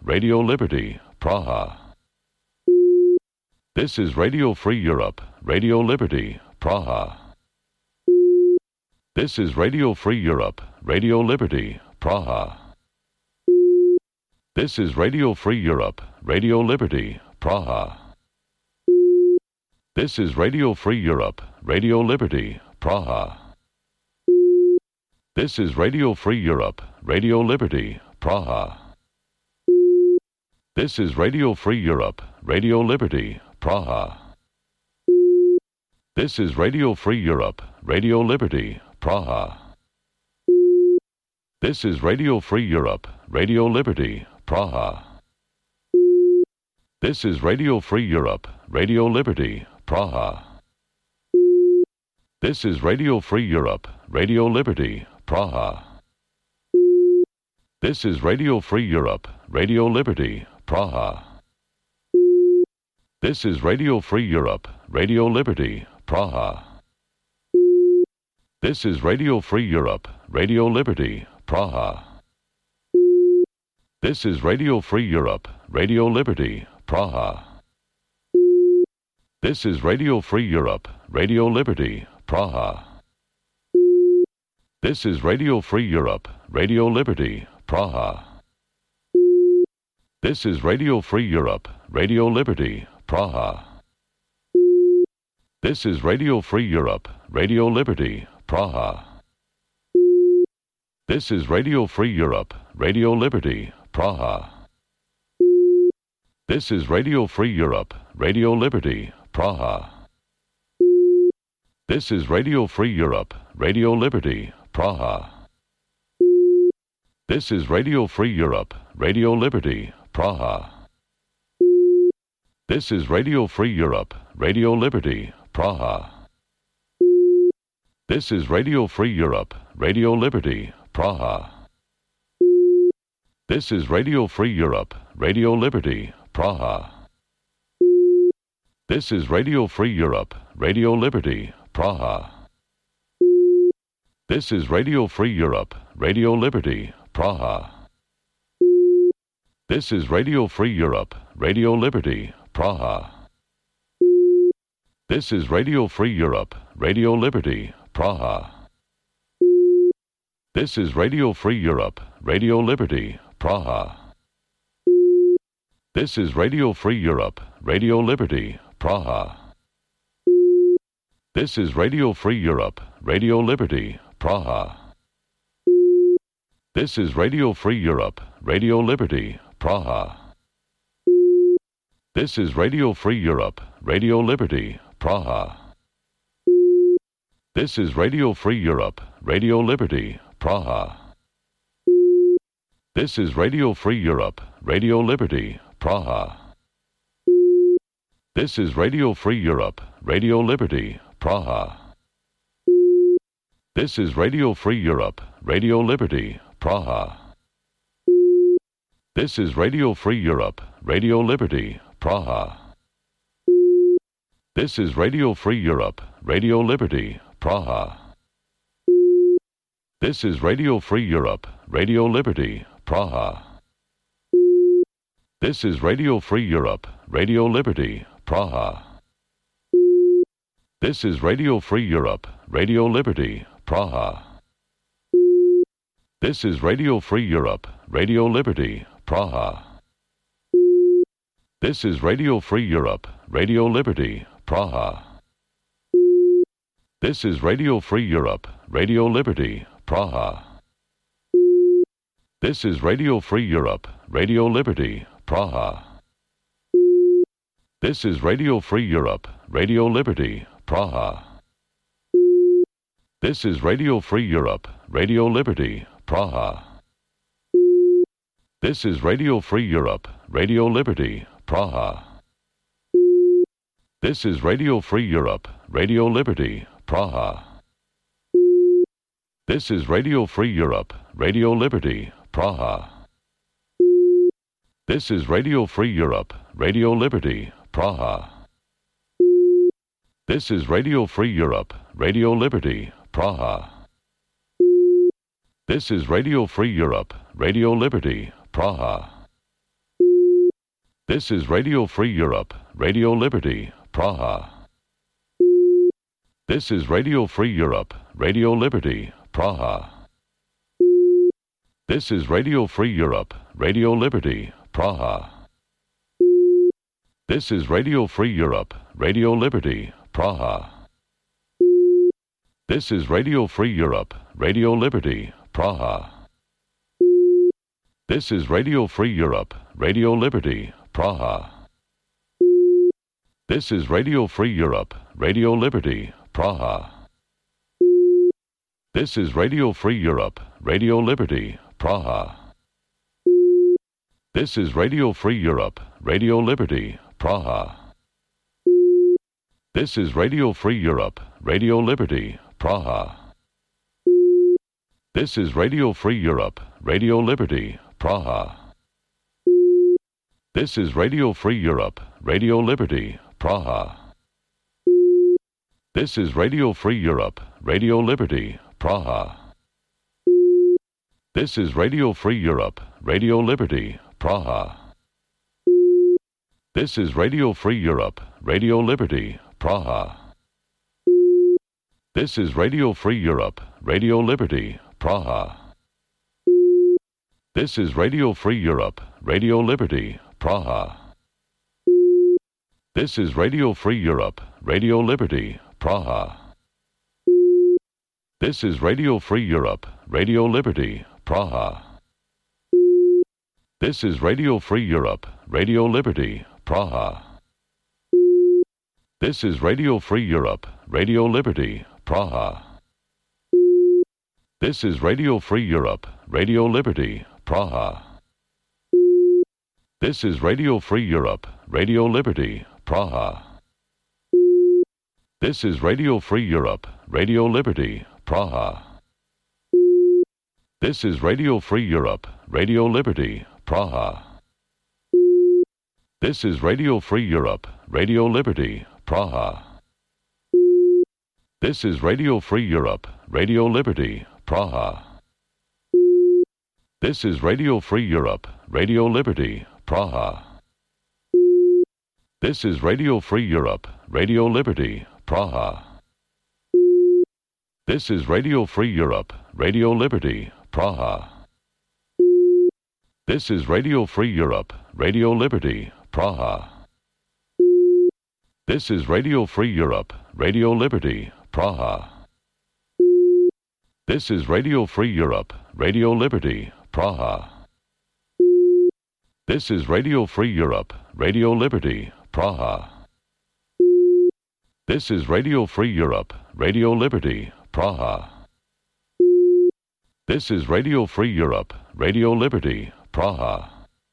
Radio Liberty, Praha. This is Radio Free Europe, Radio Liberty, Praha. This is Radio Free Europe, Radio Liberty, Praha. This is Radio Free Europe, Radio Liberty, Praha. This is Radio Free Europe, Radio Liberty, Praha. This is Radio Free Europe, Radio Liberty, Praha. This is Radio Free Europe, Radio Liberty, Praha. This is Radio Free Europe, Radio Liberty, Praha. This is Radio Free Europe, Radio Liberty, Praha. This is Radio Free Europe, Radio Liberty, Praha. This is Radio Free Europe, Radio Liberty, Praha. This is Radio Free Europe, Radio Liberty, Praha. This is Radio Free Europe, Radio Liberty, Praha. This is Radio Free Europe, Radio Liberty, Praha. This is Radio Free Europe, Radio Liberty, Praha. This is Radio Free Europe, Radio Liberty, Praha. This is Radio Free Europe, Radio Liberty, Praha. This is Radio Free Europe, Radio Liberty, Praha. This is Radio Free Europe, Radio Liberty, Praha. This is Radio Free Europe, Radio Liberty, Praha. This is Radio Free Europe, Radio Liberty, Praha. This is Radio Free Europe, Radio Liberty, Praha. This is Radio Free Europe, Radio Liberty, Praha. This is Radio Free Europe, Radio Liberty, Praha. This is Radio Free Europe, Radio Liberty, Praha. This is Radio Free Europe, Radio Liberty, Praha. This is Radio Free Europe, Radio Liberty, Praha. This is Radio Free Europe, Radio Liberty, Praha. This is Radio Free Europe, Radio Liberty, Praha. This is Radio Free Europe, Radio Liberty, Praha. This is Radio Free Europe, Radio Liberty, Praha. This is Radio Free Europe, Radio Liberty, Praha. This is Radio Free Europe, Radio Liberty, Praha. This is Radio Free Europe, Radio Liberty, Praha. This is Radio Free Europe, Radio Liberty, Praha. This is Radio Free Europe, Radio Liberty, Praha. This is Radio Free Europe, Radio Liberty, Praha. This is Radio Free Europe, Radio Liberty, Praha. This is Radio Free Europe, Radio Liberty, Praha. This is Radio Free Europe, Radio Liberty, Praha. This is Radio Free Europe, Radio Liberty, Praha. This is Radio Free Europe, Radio Liberty, Praha. This is Radio Free Europe, Radio Liberty, Praha. This is Radio Free Europe, Radio Liberty, Praha. This is Radio Free Europe, Radio Liberty, Praha. This is Radio Free Europe, Radio Liberty, Praha. This is Radio Free Europe, Radio Liberty, Praha. This is Radio Free Europe, Radio Liberty, Praha. This is Radio Free Europe, Radio Liberty, Praha. This is Radio Free Europe, Radio Liberty, Praha. This is Radio Free Europe, Radio Liberty, Praha. This is Radio Free Europe, Radio Liberty, Praha. This is Radio Free Europe, Radio Liberty, Praha. This is Radio Free Europe, Radio Liberty, Praha. This is Radio Free Europe, Radio Liberty, Praha. This is Radio Free Europe, Radio Liberty, Praha. This is Radio Free Europe, Radio Liberty, Praha. This is Radio Free Europe, Radio Liberty, Praha. This is Radio Free Europe, Radio Liberty, Praha. This is Radio Free Europe, Radio Liberty, Praha. This is Radio Free Europe, Radio Liberty, Praha. This is Radio Free Europe, Radio Liberty, Praha. This is Radio Free Europe, Radio Liberty, Praha. This is Radio Free Europe, Radio Liberty, Praha. This is Radio Free Europe, Radio Liberty, Praha. This is Radio Free Europe, Radio Liberty, Praha. This is Radio Free Europe, Radio Liberty, Praha. This is Radio Free Europe, Radio Liberty, Praha. This is Radio Free Europe, Radio Liberty, Praha. This is Radio Free Europe, Radio Liberty, Praha. This is Radio Free Europe, Radio Liberty, Praha. This is Radio Free Europe, Radio Liberty, Praha. This is Radio Free Europe, Radio Liberty, Praha. This is Radio Free Europe, Radio Liberty, Praha. This is Radio Free Europe, Radio Liberty, Praha. This is Radio Free Europe, Radio Liberty, Praha. This is Radio Free Europe, Radio Liberty, Praha. This is Radio Free Europe, Radio Liberty, Praha. This is Radio Free Europe, Radio Liberty, Praha. This is Radio Free Europe, Radio Liberty, Praha. This is Radio Free Europe, Radio Liberty, Praha. This is Radio Free Europe, Radio Liberty, Praha. This is Radio Free Europe, Radio Liberty, Praha. This is Radio Free Europe, Radio Liberty, Praha. This is Radio Free Europe, Radio Liberty, Praha. This is Radio Free Europe, Radio Liberty, Praha. This is Radio Free Europe, Radio Liberty, Praha. This is Radio Free Europe, Radio Liberty, Praha. This is Radio Free Europe, Radio Liberty, Praha. This is Radio Free Europe, Radio Liberty, Praha. This is Radio Free Europe, Radio Liberty, Praha. This is Radio Free Europe, Radio Liberty, Praha.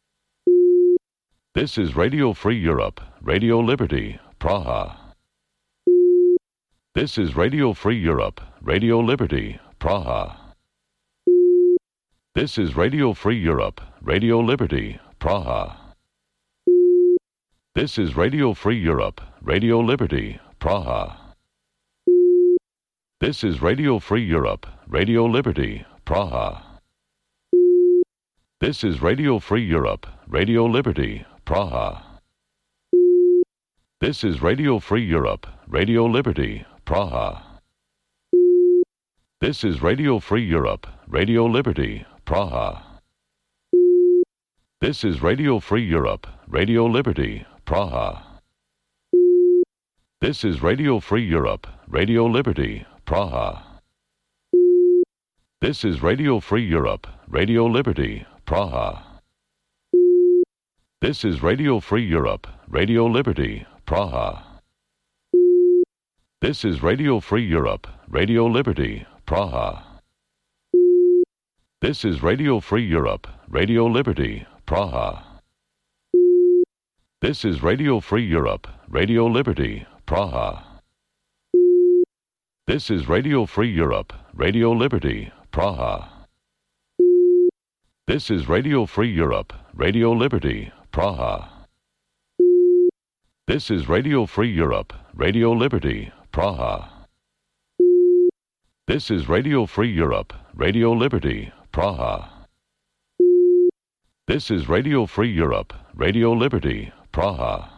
This is Radio Free Europe, Radio Liberty, Praha. This is Radio Free Europe, Radio Liberty, Praha. This is Radio Free Europe, Radio Liberty, Praha. This is Radio Free Europe, Radio Liberty, Praha. This is Radio Free Europe, Radio Liberty, Praha. This is Radio Free Europe, Radio Liberty, Praha. This is Radio Free Europe, Radio Liberty, Praha. This is Radio Free Europe, Radio Liberty, Praha. This is Radio Free Europe, Radio Liberty, Praha. This is Radio Free Europe, Radio Liberty, Praha. This is Radio Free Europe, Radio Liberty, Praha. This is Radio Free Europe, Radio Liberty, Praha. This is Radio Free Europe, Radio Liberty, Praha. This is Radio Free Europe, Radio Liberty, Praha. This is Radio Free Europe, Radio Liberty, Praha. This is Radio Free Europe, Radio Liberty, Praha. This is Radio Free Europe, Radio Liberty, Praha. This is Radio Free Europe, Radio Liberty, Praha. This is Radio Free Europe, Radio Liberty, Praha. This is Radio Free Europe, Radio Liberty, Praha.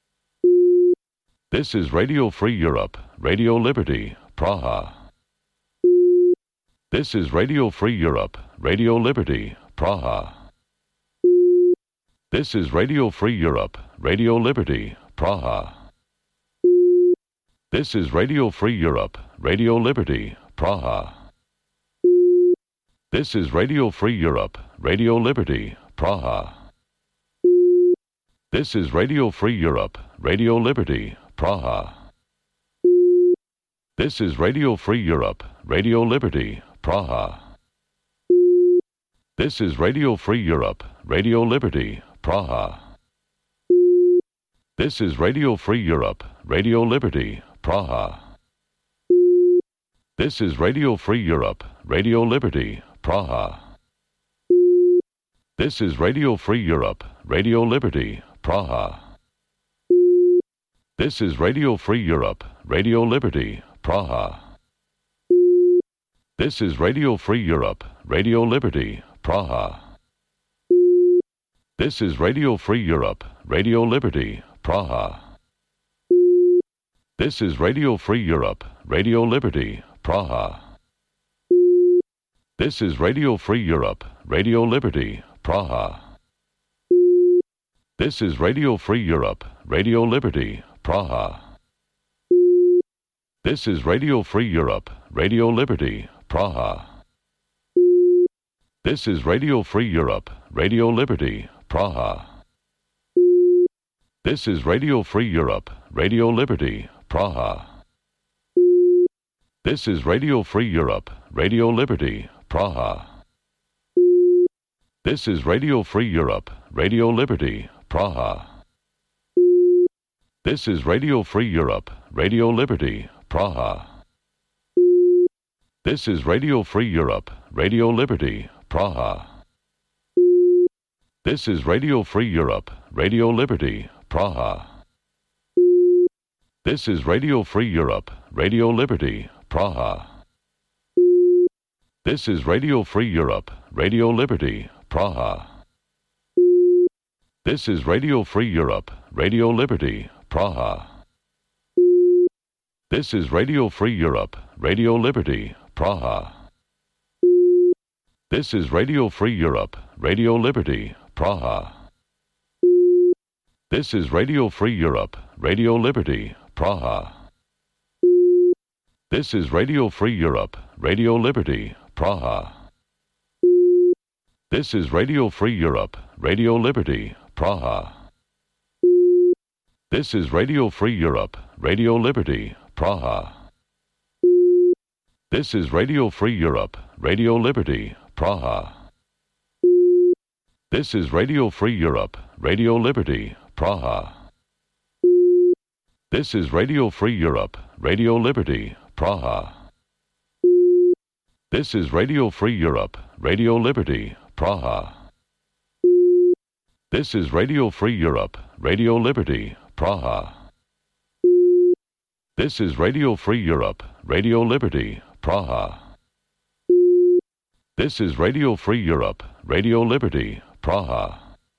This is Radio Free Europe, Radio Liberty, Praha. This is Radio Free Europe, Radio Liberty, Praha. This is Radio Free Europe, Radio Liberty, Praha. This is Radio Free Europe, Radio Liberty, Praha. This is Radio Free Europe, Radio Liberty, Praha. This is Radio Free Europe, Radio Liberty, Praha. This is Radio Free Europe, Radio Liberty, Praha. This is Radio Free Europe, Radio Liberty, Praha. This is Radio Free Europe, Radio Liberty, Praha. This is Radio Free Europe, Radio Liberty, Praha. This is Radio Free Europe, Radio Liberty, Praha. This is Radio Free Europe, Radio Liberty, Praha. This is Radio Free Europe, Radio Liberty, Praha. This is Radio Free Europe, Radio Liberty, Praha. This is Radio Free Europe, Radio Liberty, Praha. This is Radio Free Europe, Radio Liberty, Praha. This is Radio Free Europe, Radio Liberty, Praha. This is Radio Free Europe, Radio Liberty, Praha. This is Radio Free Europe, Radio Liberty, Praha. This is Radio Free Europe, Radio Liberty, Praha. This is Radio Free Europe, Radio Liberty, Praha. This is Radio Free Europe, Radio Liberty, Praha. This is Radio Free Europe, Radio Liberty, Praha. This is Radio Free Europe, Radio Liberty, Praha. This is Radio Free Europe, Radio Liberty, Praha. This is Radio Free Europe, Radio Liberty, Praha. This is Radio Free Europe, Radio Liberty, Praha. This is Radio Free Europe, Radio Liberty, Praha. This is Radio Free Europe, Radio Liberty, Praha. This is Radio Free Europe, Radio Liberty, Praha. This is Radio Free Europe, Radio Liberty, Praha. This is Radio Free Europe, Radio Liberty, Praha. This is Radio Free Europe, Radio Liberty, Praha. This is Radio Free Europe, Radio Liberty, Praha. This is Radio Free Europe, Radio Liberty, Praha. This is Radio Free Europe, Radio Liberty, Praha. This is Radio Free Europe, Radio Liberty, Praha. This is Radio Free Europe, Radio Liberty, Praha. This is Radio Free Europe, Radio Liberty, Praha. This is Radio Free Europe, Radio Liberty, Praha. This is Radio Free Europe, Radio Liberty, Praha.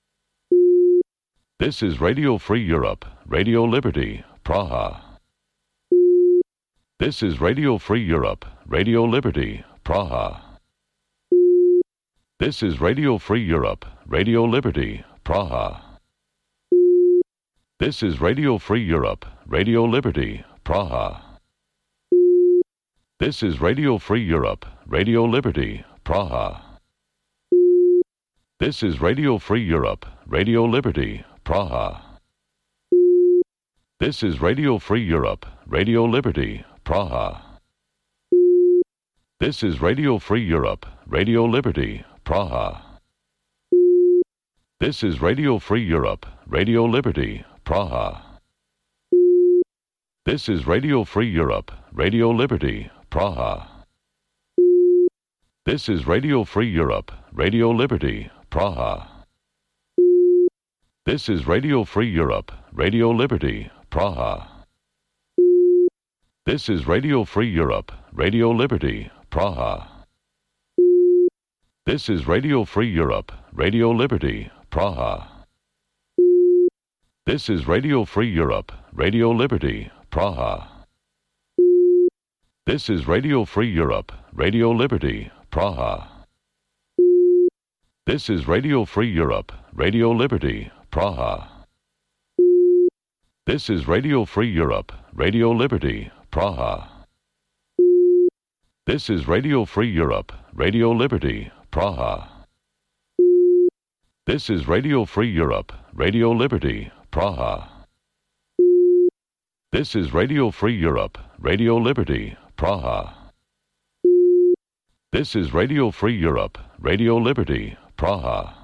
This is Radio Free Europe, Radio Liberty, Praha. This is Radio Free Europe, Radio Liberty, Praha. This is Radio Free Europe, Radio Liberty, Praha. This is Radio Free Europe, Radio Liberty, Praha. This is Radio Free Europe, Radio Liberty, Praha. This is Radio Free Europe, Radio Liberty, Praha. This is Radio Free Europe, Radio Liberty, Praha. This is Radio Free Europe, Radio Liberty, Praha. This is Radio Free Europe, Radio Liberty, Praha. This is Radio Free Europe, Radio Liberty, Praha. This is Radio Free Europe, Radio Liberty, Praha. This is Radio Free Europe, Radio Liberty, Praha. This is Radio Free Europe, Radio Liberty, Praha. This is Radio Free Europe, Radio Liberty, Praha. This is Radio Free Europe, Radio Liberty, Praha. This is Radio Free Europe, Radio Liberty, Praha. This is Radio Free Europe, Radio Liberty, Praha. This is Radio Free Europe, Radio Liberty, Praha. This is Radio Free Europe, Radio Liberty, Praha. This is Radio Free Europe, Radio Liberty, Praha. This is Radio Free Europe, Radio Liberty, Praha. This is Radio Free Europe, Radio Liberty, Praha.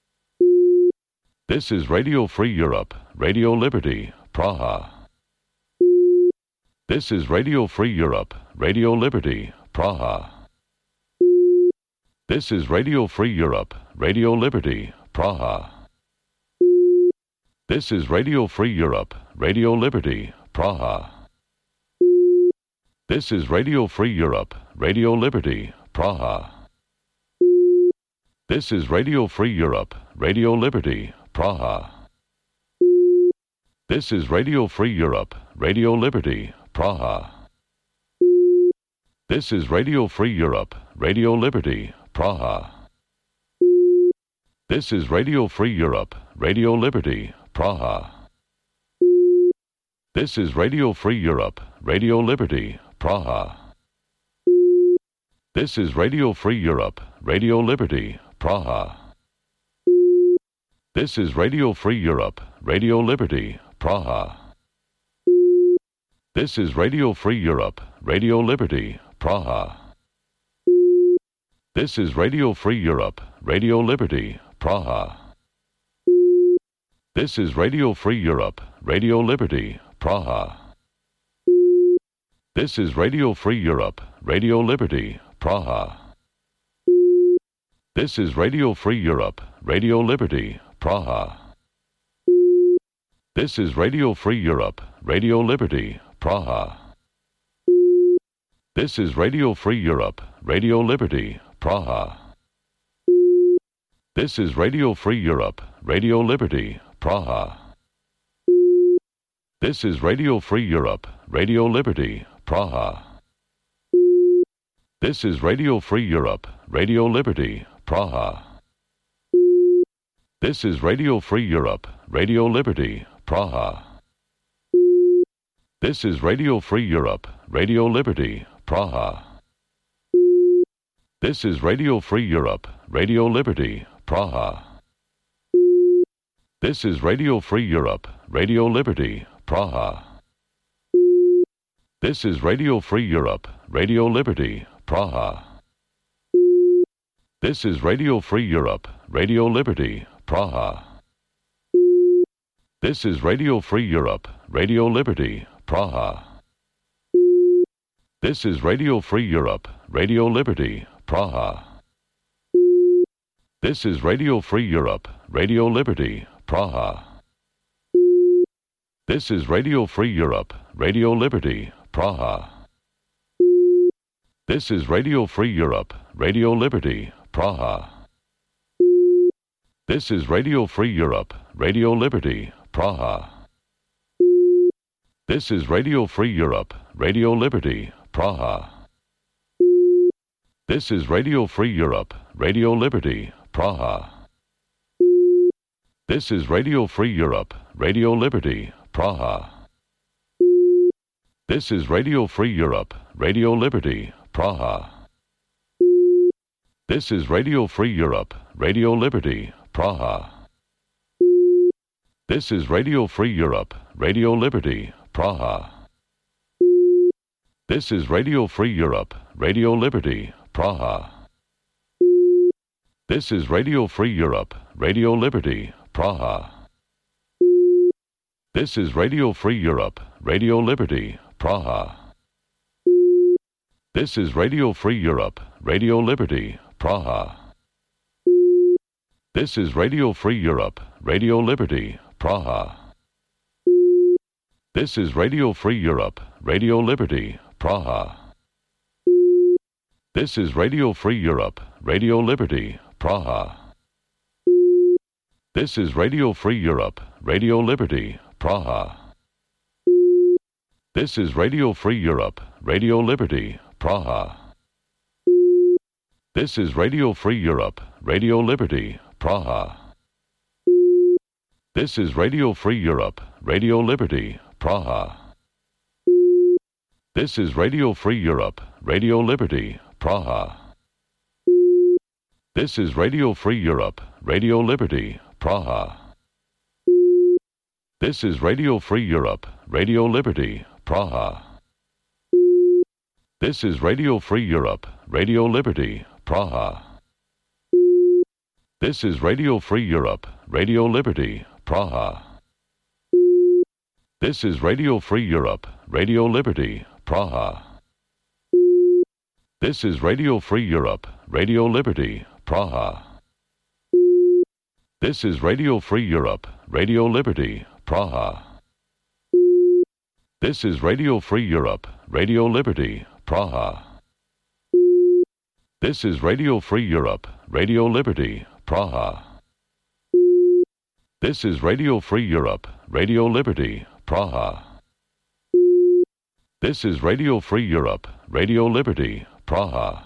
This is Radio Free Europe, Radio Liberty, Praha. This is Radio Free Europe, Radio Liberty, Praha. This is Radio Free Europe, Radio Liberty, Praha. This is Radio Free Europe, Radio Liberty, Praha. This is Radio Free Europe, Radio Liberty, Praha. This is Radio Free Europe, Radio Liberty, Praha. This is Radio Free Europe, Radio Liberty, Praha. This is Radio Free Europe, Radio Liberty, Praha. This is Radio Free Europe, Radio Liberty, Praha. This is Radio Free Europe, Radio Liberty, Praha. This is Radio Free Europe, Radio Liberty, Praha. This is Radio Free Europe, Radio Liberty, Praha. This is Radio Free Europe, Radio Liberty, Praha. This is Radio Free Europe, Radio Liberty, Praha. This is Radio Free Europe, Radio Liberty, Praha. This is Radio Free Europe, Radio Liberty, Praha. This is Radio Free Europe, Radio Liberty, Praha. This is Radio Free Europe, Radio Liberty, Praha. This is Radio Free Europe, Radio Liberty, Praha. This is Radio Free Europe, Radio Liberty, Praha. This is Radio Free Europe, Radio Liberty, Praha. This is Radio Free Europe, Radio Liberty, Praha. This is Radio Free Europe, Radio Liberty, Praha. This is Radio Free Europe, Radio Liberty, Praha. This is Radio Free Europe, Radio Liberty, Praha. This is Radio Free Europe, Radio Liberty, Praha. This is Radio Free Europe, Radio Liberty, Praha. This is Radio Free Europe, Radio Liberty, Praha. This is Radio Free Europe, Radio Liberty, Praha. This is Radio Free Europe, Radio Liberty, Praha. This is Radio Free Europe, Radio Liberty, Praha. This is Radio Free Europe, Radio Liberty, Praha. This is Radio Free Europe, Radio Liberty, Praha. This is Radio Free Europe, Radio Liberty, Praha. This is Radio Free Europe, Radio Liberty, Praha. This is Radio Free Europe, Radio Liberty, Praha. This is Radio Free Europe, Radio Liberty, Praha. This is Radio Free Europe, Radio Liberty, Praha. This is Radio Free Europe, Radio Liberty, Praha. This is Radio Free Europe, Radio Liberty, Praha. This is Radio Free Europe, Radio Liberty, Praha. This is Radio Free Europe, Radio Liberty, Praha. This is Radio Free Europe, Radio Liberty, Praha. This is Radio Free Europe, Radio Liberty, Praha. This is Radio Free Europe, Radio Liberty, Praha. This is Radio Free Europe, Radio Liberty, Praha. This is Radio Free Europe, Radio Liberty, Praha. This is Radio Free Europe, Radio Liberty, Praha. This is Radio Free Europe, Radio Liberty, Praha. This is Radio Free Europe, Radio Liberty, Praha. This is Radio Free Europe, Radio Liberty, Praha. This is Radio Free Europe, Radio Liberty, Praha. This is Radio Free Europe, Radio Liberty, Praha. This is Radio Free Europe, Radio Liberty, Praha. This is Radio Free Europe, Radio Liberty, Praha. This is Radio Free Europe, Radio Liberty, Praha. This is Radio Free Europe, Radio Liberty, Praha. This is Radio Free Europe, Radio Liberty, Praha. This is Radio Free Europe, Radio Liberty, Praha. This is Radio Free Europe, Radio Liberty, Praha. This is Radio Free Europe, Radio Liberty, Praha. This is Radio Free Europe, Radio Liberty, Praha. This is Radio Free Europe, Radio Liberty, Praha.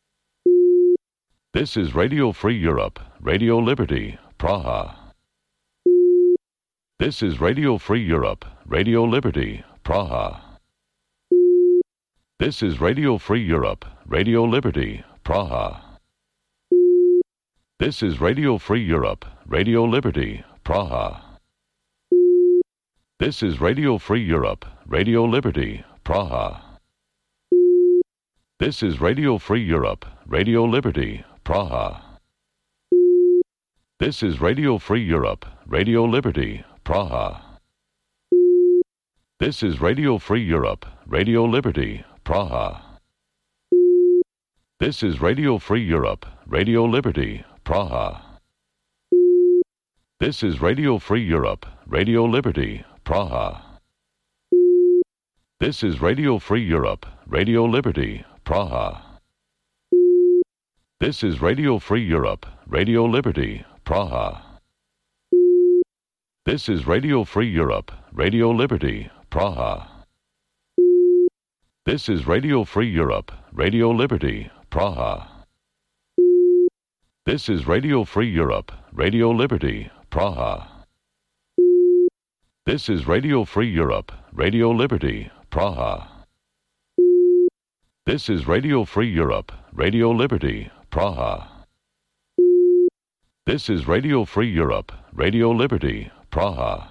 This is Radio Free Europe, Radio Liberty, Praha. This is Radio Free Europe, Radio Liberty, Praha. This is Radio Free Europe, Radio Liberty, Praha. This is Radio Free Europe, Radio Liberty, Praha. This is Radio Free Europe, Radio Liberty, Praha. This is Radio Free Europe, Radio Liberty, Praha. This is Radio Free Europe, Radio Liberty, Praha. This is Radio Free Europe, Radio Liberty, Praha. This is Radio Free Europe, Radio Liberty, Praha. This is Radio Free Europe, Radio Liberty, Praha. This is Radio Free Europe, Radio Liberty, Praha. This is Radio Free Europe, Radio Liberty, Praha. This is Radio Free Europe, Radio Liberty, Praha. This is Radio Free Europe, Radio Liberty, Praha. This is Radio Free Europe, Radio Liberty, Praha. This is Radio Free Europe, Radio Liberty, Praha. This is Radio Free Europe, Radio Liberty, Praha. This is Radio Free Europe, Radio Liberty, Praha.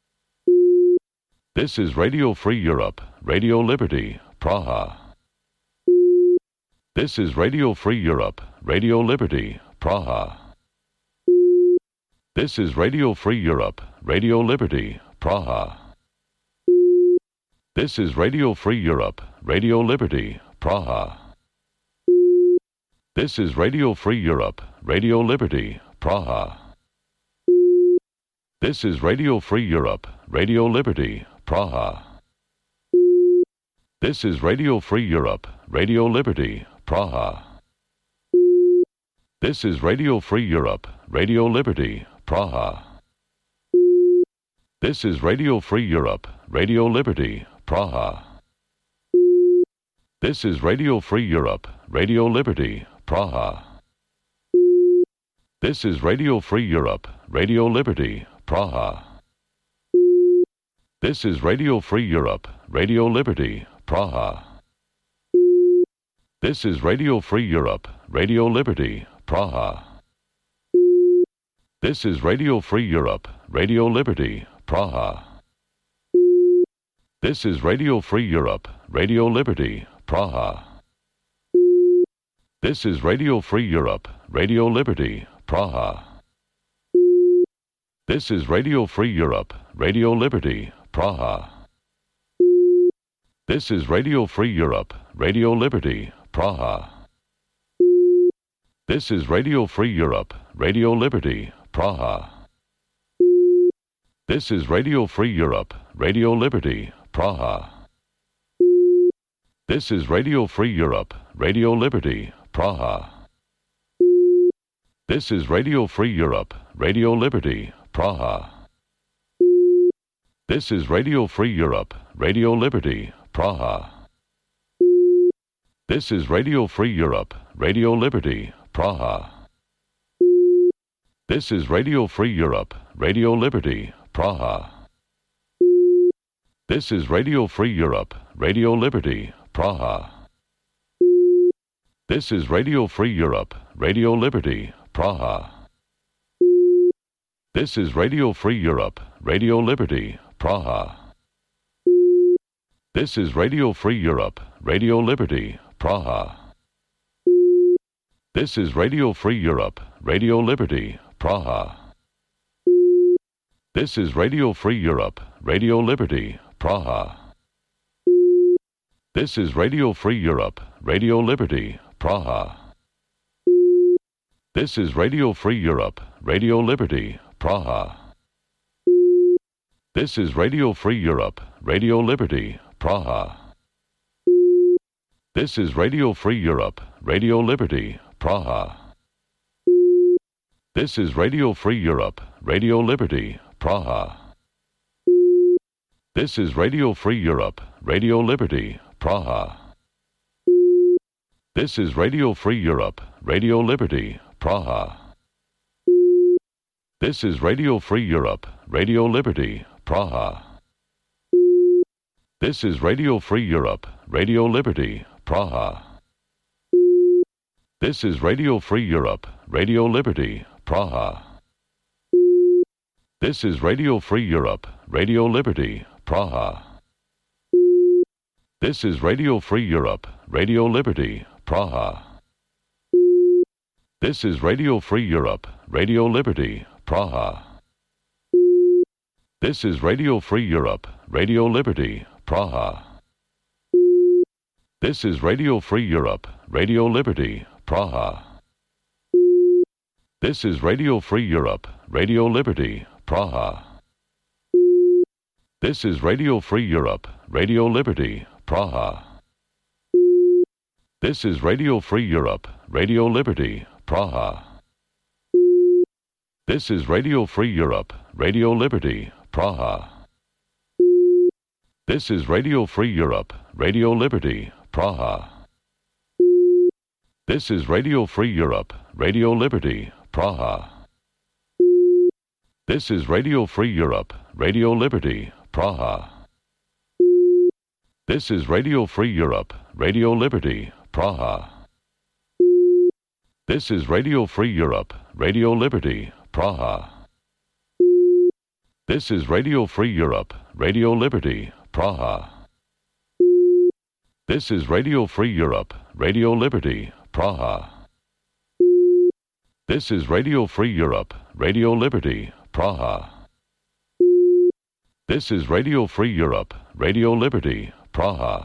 This is Radio Free Europe, Radio Liberty, Praha. This is Radio Free Europe, Radio Liberty, Praha. This is Radio Free Europe, Radio Liberty, Praha. This is Radio Free Europe, Radio Liberty, Praha. This is Radio Free Europe, Radio Liberty, Praha. This is Radio Free Europe, Radio Liberty, Praha. This is Radio Free Europe, Radio Liberty, Praha. This is Radio Free Europe, Radio Liberty, Praha. This is Radio Free Europe, Radio Liberty, Praha. This is Radio Free Europe, Radio Liberty, Praha. This is Radio Free Europe, Radio Liberty, Praha. This is Radio Free Europe, Radio Liberty, Praha. This is Radio Free Europe, Radio Liberty, Praha. This is Radio Free Europe, Radio Liberty, Praha. This is Radio Free Europe, Radio Liberty, Praha. This is Radio Free Europe, Radio Liberty, Praha. This is Radio Free Europe, Radio Liberty, Praha. This is Radio Free Europe, Radio Liberty, Praha. This is Radio Free Europe, Radio Liberty, Praha. This is Radio Free Europe, Radio Liberty, Praha. This is Radio Free Europe, Radio Liberty, Praha. This is Radio Free Europe, Radio Liberty, Praha. This is Radio Free Europe, Radio Liberty, Praha. This is Radio Free Europe, Radio Liberty, Praha. This is Radio Free Europe, Radio Liberty, Praha. This is Radio Free Europe, Radio Liberty, Praha. This is Radio Free Europe, Radio Liberty, Praha. This is Radio Free Europe, Radio Liberty, Praha. This is Radio Free Europe, Radio Liberty, Praha. This is Radio Free Europe, Radio Liberty, Praha. This is Radio Free Europe, Radio Liberty, Praha. This is Radio Free Europe, Radio Liberty, Praha. This is Radio Free Europe, Radio Liberty, Praha. This is Radio Free Europe, Radio Liberty, Praha. This is Radio Free Europe, Radio Liberty, Praha. This is Radio Free Europe, Radio Liberty, Praha. This is Radio Free Europe, Radio Liberty, Praha. This is Radio Free Europe, Radio Liberty, Praha. This is Radio Free Europe, Radio Liberty, Praha. This is Radio Free Europe, Radio Liberty, Praha. This is Radio Free Europe, Radio Liberty, Praha. This is Radio Free Europe, Radio Liberty, Praha. This is Radio Free Europe, Radio Liberty, Praha. This is Radio Free Europe, Radio Liberty, Praha. This is Radio Free Europe, Radio Liberty, Praha. This is Radio Free Europe, Radio Liberty, Praha. This is Radio Free Europe, Radio Liberty, Praha. This is Radio Free Europe, Radio Liberty, Praha. This is Radio Free Europe, Radio Liberty, Praha. This is Radio Free Europe, Radio Liberty, Praha. This is Radio Free Europe, Radio Liberty, Praha. This is Radio Free Europe, Radio Liberty, Praha. This is Radio Free Europe, Radio Liberty, Praha. This is Radio Free Europe, Radio Liberty, Praha. This is Radio Free Europe, Radio Liberty, Praha. This is Radio Free Europe, Radio Liberty, Praha. This is Radio Free Europe, Radio Liberty, Praha. This is Radio Free Europe, Radio Liberty, Praha. This is Radio Free Europe, Radio Liberty, Praha.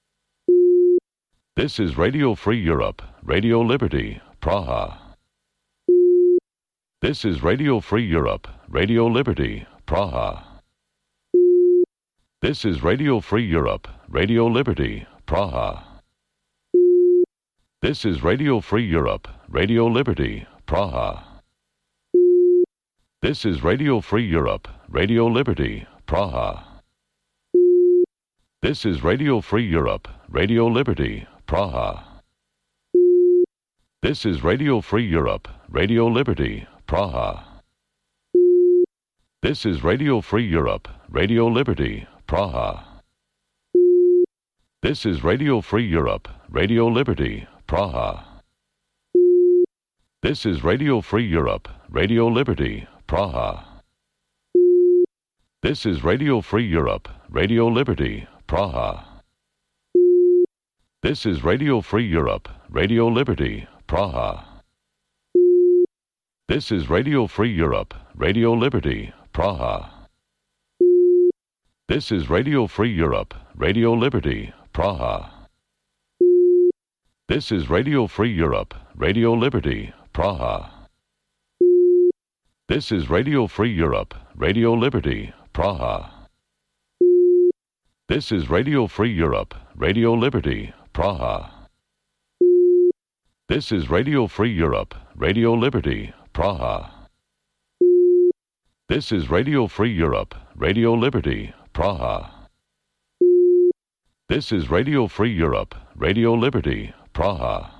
This is Radio Free Europe, Radio Liberty, Praha. This is Radio Free Europe, Radio Liberty, Praha. This is Radio Free Europe, Radio Liberty, Praha. This is Radio Free Europe, Radio Liberty, Praha. This is Radio Free Europe, Radio Liberty, Praha. This is Radio Free Europe, Radio Liberty, Praha. This is Radio Free Europe, Radio Liberty, Praha. This is Radio Free Europe, Radio Liberty, Praha. This is Radio Free Europe, Radio Liberty, Praha. This is Radio Free Europe, Radio Liberty, Praha. This is Radio Free Europe, Radio Liberty, Praha. This is Radio Free Europe, Radio Liberty, Praha. This is Radio Free Europe, Radio Liberty, Praha. This is Radio Free Europe, Radio Liberty, Praha. This is Radio Free Europe, Radio Liberty, Praha. This is Radio Free Europe, Radio Liberty, Praha. This is Radio Free Europe, Radio Liberty, Praha. This is Radio Free Europe, Radio Liberty, Praha. This is Radio Free Europe, Radio Liberty, Praha. This is Radio Free Europe, Radio Liberty, Praha.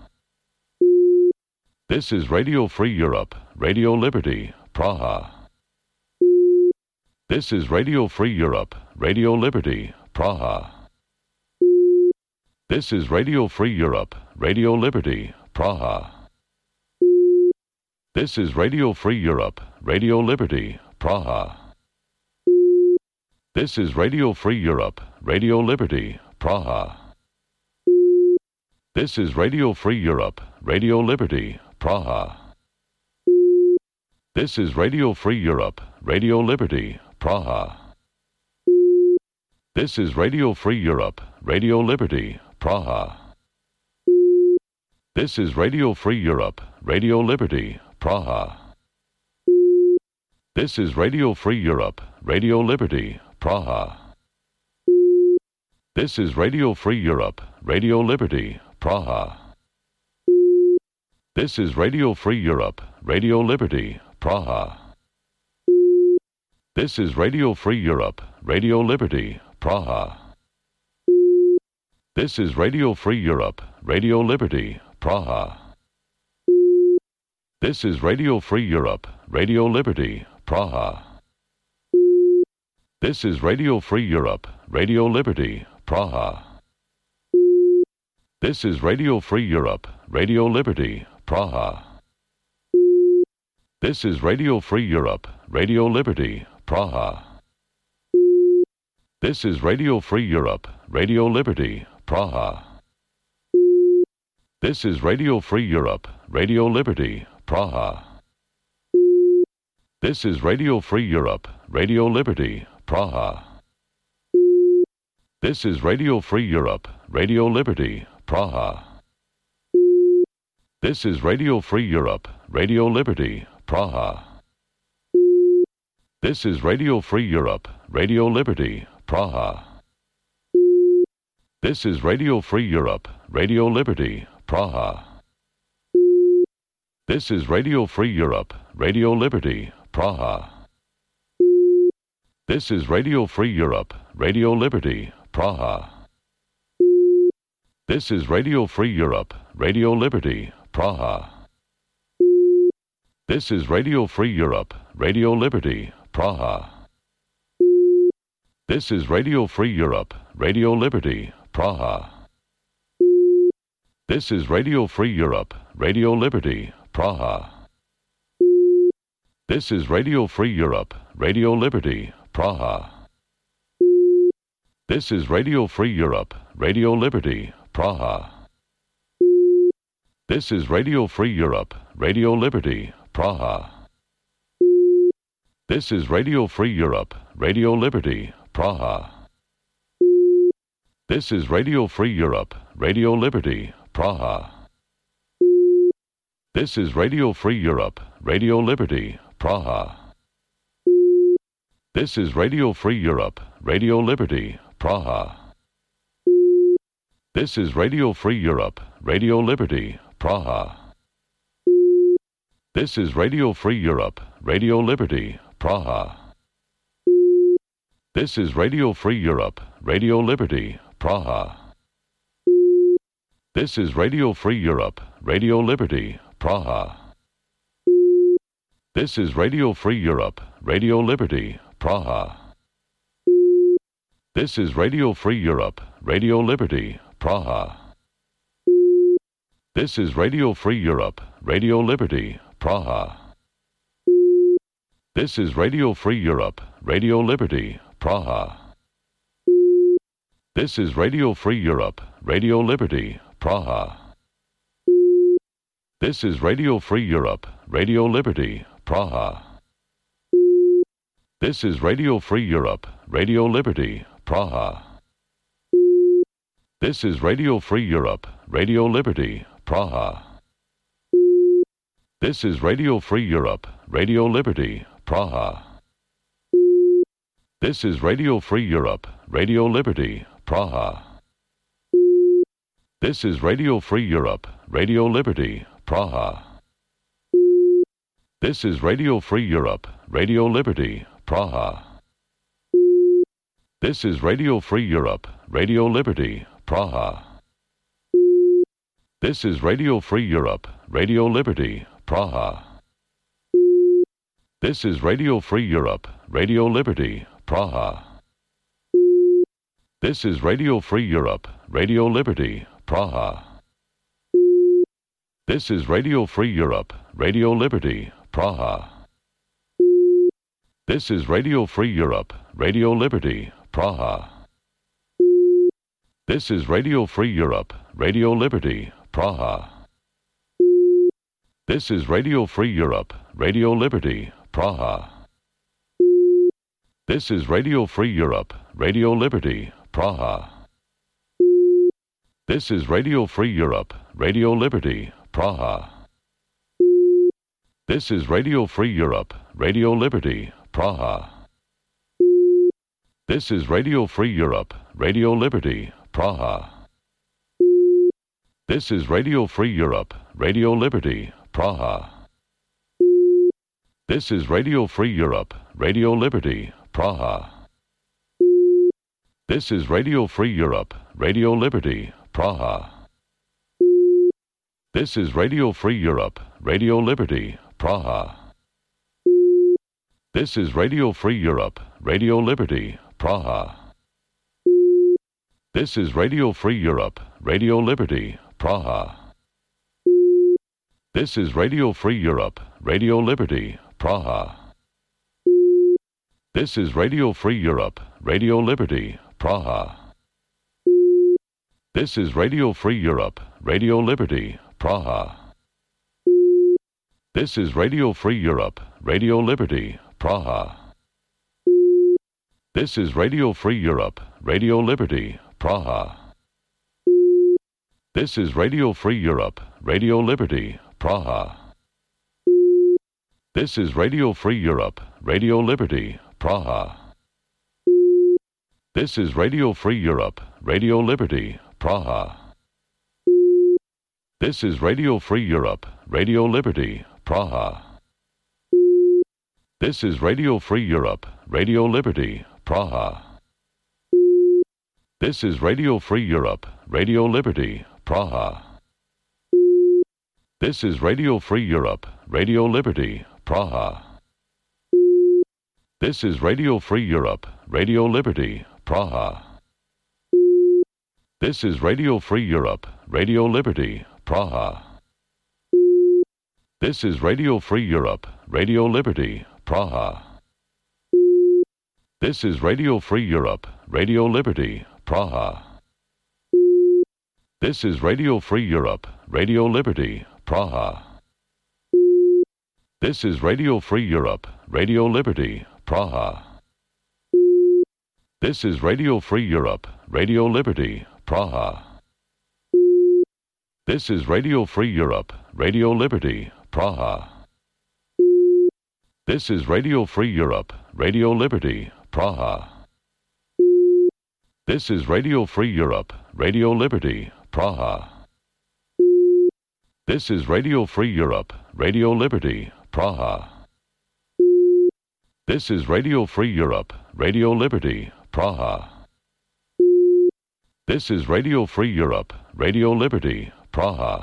This is Radio Free Europe, Radio Liberty, Praha. This is Radio Free Europe, Radio Liberty, Praha. This is Radio Free Europe, Radio Liberty, Praha. This is Radio Free Europe, Radio Liberty, Praha. This is Radio Free Europe, Radio Liberty, Praha. This is Radio Free Europe, Radio Liberty, Praha. This is Radio Free Europe, Radio Liberty, Praha. This is Radio Free Europe, Radio Liberty, Praha. This is Radio Free Europe, Radio Liberty, Praha. This is Radio Free Europe, Radio Liberty, Praha. This is Radio Free Europe, Radio Liberty, Praha. This is Radio Free Europe, Radio Liberty, Praha. This is Radio Free Europe, Radio Liberty, Praha. This is Radio Free Europe, Radio Liberty, Praha. This is Radio Free Europe, Radio Liberty, Praha. This is Radio Free Europe, Radio Liberty, Praha. This is Radio Free Europe, Radio Liberty, Praha. This is Radio Free Europe, Radio Liberty, Praha. This is Radio Free Europe, Radio Liberty, Praha. This is Radio Free Europe, Radio Liberty, Praha. This is Radio Free Europe, Radio Liberty, Praha. This is Radio Free Europe, Radio Liberty, Praha. This is Radio Free Europe, Radio Liberty, Praha. This is Radio Free Europe, Radio Liberty, Praha. This is Radio Free Europe, Radio Liberty, Praha. This is Radio Free Europe, Radio Liberty, Praha. This is Radio Free Europe, Radio Liberty, Praha. This is Radio Free Europe, Radio Liberty, Praha. This is Radio Free Europe, Radio Liberty, Praha. This is Radio Free Europe, Radio Liberty, Praha. This is Radio Free Europe, Radio Liberty, Praha. This is Radio Free Europe, Radio Liberty, Praha. This is Radio Free Europe, Radio Liberty, Praha. This is Radio Free Europe, Radio Liberty, Praha. This is Radio Free Europe, Radio Liberty, Praha. This is Radio Free Europe, Radio Liberty, Praha. This is Radio Free Europe, Radio Liberty, Praha. This is Radio Free Europe, Radio Liberty, Praha. This is Radio Free Europe, Radio Liberty, Praha. This is Radio Free Europe, Radio Liberty, Praha. This is Radio Free Europe, Radio Liberty, Praha. This is Radio Free Europe, Radio Liberty, Praha. This is Radio Free Europe, Radio Liberty, Praha. This is Radio Free Europe, Radio Liberty, Praha. This is Radio Free Europe, Radio Liberty, Praha. This is Radio Free Europe, Radio Liberty, Praha. This is Radio Free Europe, Radio Liberty, Praha. This is Radio Free Europe, Radio Liberty, Praha. This is Radio Free Europe, Radio Liberty, Praha. This is Radio Free Europe, Radio Liberty, Praha. This is Radio Free Europe, Radio Liberty, Praha. This is Radio Free Europe, Radio Liberty, Praha. This is Radio Free Europe, Radio Liberty, Praha. This is Radio Free Europe, Radio Liberty, Praha. This is Radio Free Europe, Radio Liberty, Praha. This is Radio Free Europe, Radio Liberty, Praha. This is Radio Free Europe, Radio Liberty, Praha. This is Radio Free Europe, Radio Liberty, Praha. This is Radio Free Europe, Radio Liberty, Praha. This is Radio Free Europe, Radio Liberty, Praha. This is Radio Free Europe, Radio Liberty, Praha. This is Radio Free Europe, Radio Liberty, Praha. This is Radio Free Europe, Radio Liberty, Praha. This is Radio Free Europe, Radio Liberty, Praha. This is Radio Free Europe, Radio Liberty, Praha. This is Radio Free Europe, Radio Liberty, Praha. This is Radio Free Europe, Radio Liberty, Praha. This is Radio Free Europe, Radio Liberty, Praha. This is Radio Free Europe, Radio Liberty, Praha. This is Radio Free Europe, Radio Liberty, Praha. This is Radio Free Europe, Radio Liberty, Praha. This is Radio Free Europe, Radio Liberty, Praha. This is Radio Free Europe, Radio Liberty, Praha. This is Radio Free Europe, Radio Liberty, Praha. This is Radio Free Europe, Radio Liberty, Praha. This is Radio Free Europe, Radio Liberty, Praha. This is Radio Free Europe, Radio Liberty, Praha. This is Radio Free Europe, Radio Liberty, Praha. This is Radio Free Europe, Radio Liberty, Praha. This is Radio Free Europe, Radio Liberty, Praha. This is Radio Free Europe, Radio Liberty, Praha. This is Radio Free Europe, Radio Liberty, Praha. This is Radio Free Europe, Radio Liberty, Praha. This is Radio Free Europe, Radio Liberty, Praha. This is Radio Free Europe, Radio Liberty, Praha. This is Radio Free Europe, Radio Liberty, Praha. This is Radio Free Europe, Radio Liberty, Praha. This is Radio Free Europe, Radio Liberty, Praha. This is Radio Free Europe, Radio Liberty, Praha. This is Radio Free Europe, Radio Liberty, Praha. This is Radio Free Europe, Radio Liberty, Praha. This is Radio Free Europe, Radio Liberty, Praha. This is Radio Free Europe, Radio Liberty, Praha. This is Radio Free Europe, Radio Liberty, Praha. This is Radio Free Europe, Radio Liberty, Praha. This is Radio Free Europe, Radio Liberty, Praha. This is Radio Free Europe, Radio Liberty, Praha.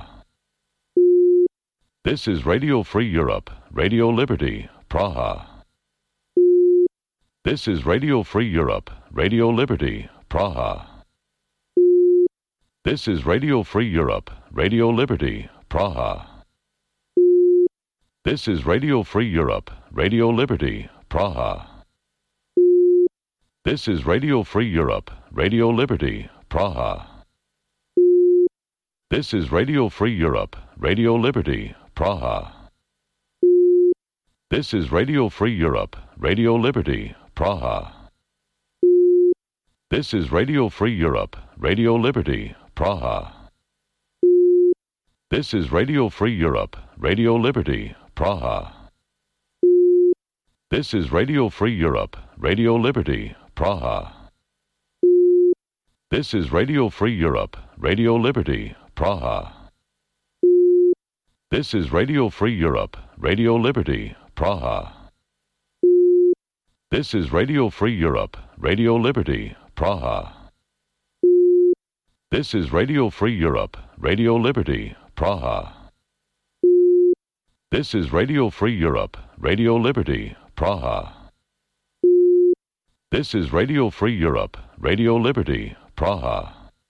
This is Radio Free Europe, Radio Liberty, Praha. This is Radio Free Europe, Radio Liberty, Praha. This is Radio Free Europe, Radio Liberty, Praha. This is Radio Free Europe, Radio Liberty, Praha. This is Radio Free Europe, Radio Liberty, Praha. This is Radio Free Europe, Radio Liberty, Praha. This is Radio Free Europe, Radio Liberty, Praha. This is Radio Free Europe, Radio Liberty, Praha. This is Radio Free Europe, Radio Liberty, Praha. This is Radio Free Europe, Radio Liberty, Praha. This is Radio Free Europe, Radio Liberty, Praha. This is Radio Free Europe, Radio Liberty, Praha. This is Radio Free Europe, Radio Liberty, Praha. This is Radio Free Europe, Radio Liberty, Praha. This is Radio Free Europe, Radio Liberty, Praha. This is Radio Free Europe, Radio Liberty, Praha.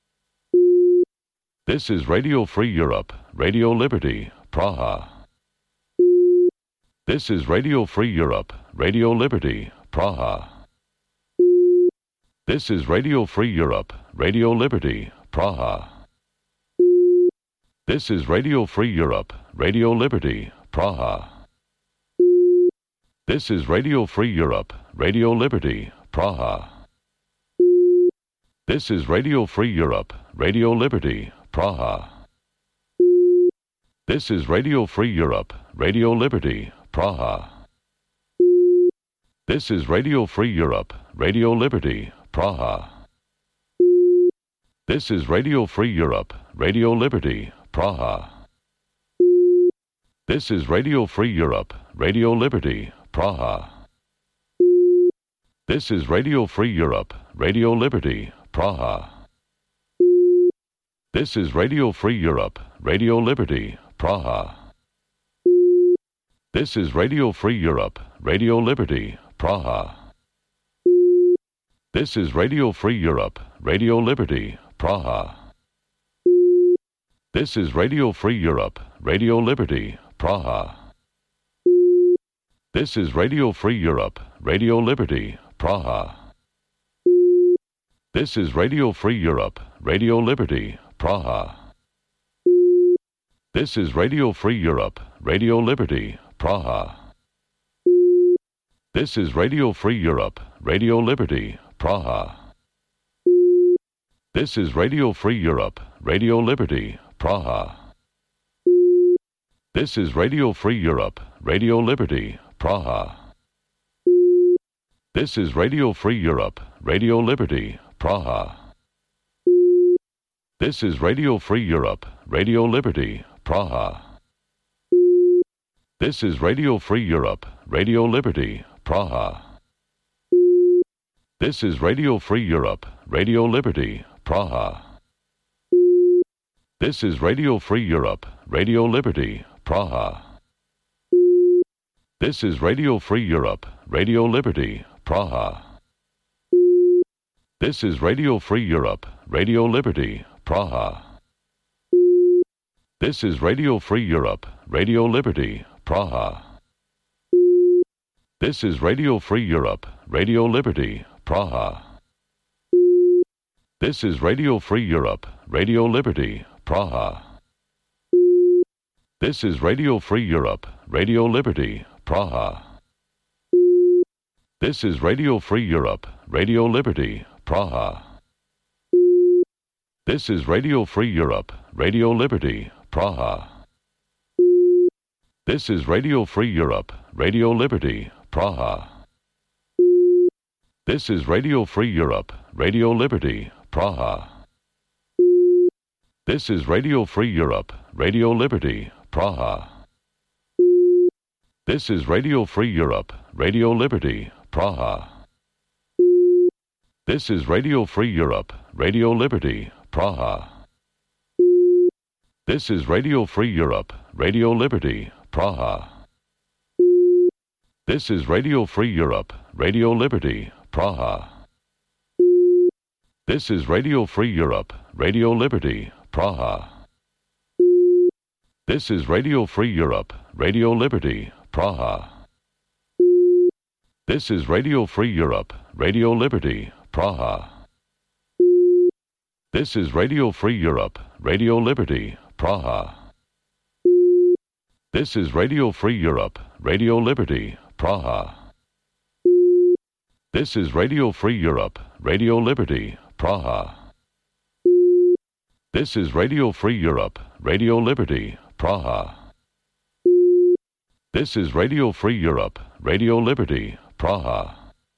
This is Radio Free Europe, Radio Liberty, Praha. This is Radio Free Europe, Radio Liberty, Praha. This is Radio Free Europe, Radio Liberty, Praha. This is Radio Free Europe, Radio Liberty, Praha. This is Radio Free Europe, Radio Liberty, Praha. This is Radio Free Europe, Radio Liberty, Praha. This is Radio Free Europe, Radio Liberty, Praha. This is Radio Free Europe, Radio Liberty, Praha. This is Radio Free Europe, Radio Liberty, Praha. This is Radio Free Europe, Radio Liberty, Praha. This is Radio Free Europe, Radio Liberty, Praha. This is Radio Free Europe, Radio Liberty, Praha. This is Radio Free Europe, Radio Liberty, Praha. This is Radio Free Europe, Radio Liberty, Praha. This is Radio Free Europe, Radio Liberty, Praha. This is Radio Free Europe, Radio Liberty, Praha. This is Radio Free Europe, Radio Liberty, Praha. This is Radio Free Europe, Radio Liberty, Praha. This is Radio Free Europe, Radio Liberty, Praha. This is Radio Free Europe, Radio Liberty, Praha. This is Radio Free Europe, Radio Liberty, Praha. This is Radio Free Europe, Radio Liberty, Praha. This is Radio Free Europe, Radio Liberty, Praha. This is Radio Free Europe, Radio Liberty, Praha. This is Radio Free Europe, Radio Liberty, Praha. This is Radio Free Europe, Radio Liberty, Praha. This is Radio Free Europe, Radio Liberty, Praha. This is Radio Free Europe, Radio Liberty, Praha. This is Radio Free Europe, Radio Liberty, Praha. This is Radio Free Europe, Radio Liberty, Praha. This is Radio Free Europe, Radio Liberty, Praha. This is Radio Free Europe, Radio Liberty, Praha. This is Radio Free Europe, Radio Liberty, Praha. This is Radio Free Europe, Radio Liberty, Praha. This is Radio Free Europe, Radio Liberty, Praha. This is Radio Free Europe, Radio Liberty, Praha. This is Radio Free Europe, Radio Liberty, Praha. This is Radio Free Europe, Radio Liberty, Praha. This is Radio Free Europe, Radio Liberty, Praha. This is Radio Free Europe, Radio Liberty, Praha. This is Radio Free Europe, Radio Liberty, Praha. This is Radio Free Europe, Radio Liberty, Praha. This is Radio Free Europe, Radio Liberty, Praha. This is Radio Free Europe, Radio Liberty, Praha. This is Radio Free Europe, Radio Liberty, Praha. This is Radio Free Europe, Radio Liberty, Praha. This is Radio Free Europe, Radio Liberty, Praha. This is Radio Free Europe, Radio Liberty, Praha. This is Radio Free Europe, Radio Liberty, Praha.